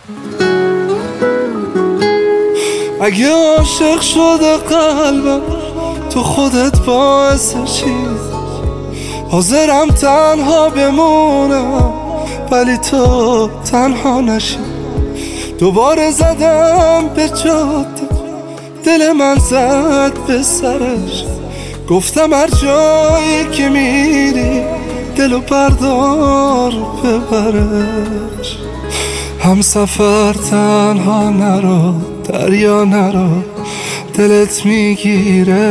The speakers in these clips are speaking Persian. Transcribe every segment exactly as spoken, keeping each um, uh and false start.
اگه عاشق شده قلبم تو خودت باعث چی؟ حاضرم تنها بمونم ولی تو تنها نشی. دوباره زدم به جاده، دل من زد به سرش، گفتم هر جایی که میری دلو بردار ببرش. هم سفر تنها نرو، دریا نرو، دلت میگیره.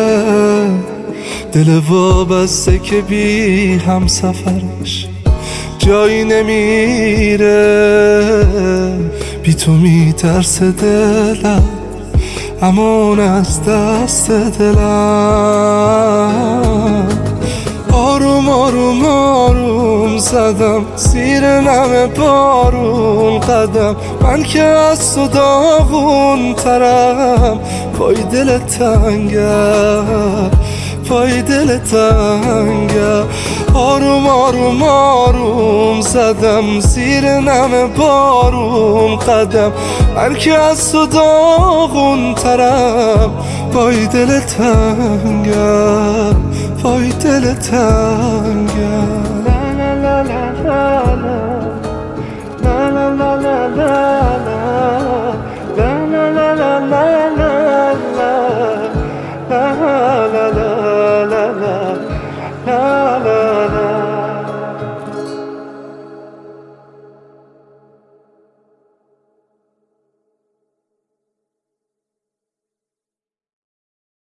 دل وابسته که بی هم سفرش جایی نمیره. بی تو میترسه دلم همون از دست دلم. آروم آروم آروم زدم زیر نم بارون قدم، من که از تو داغون ترم. پای دل تنگم، پای دل تنگم. آروم آروم آروم زدم زیر نم بارون قدم، من که از تو داغون ترم. پای دل تنگم، پای دل تنگم. La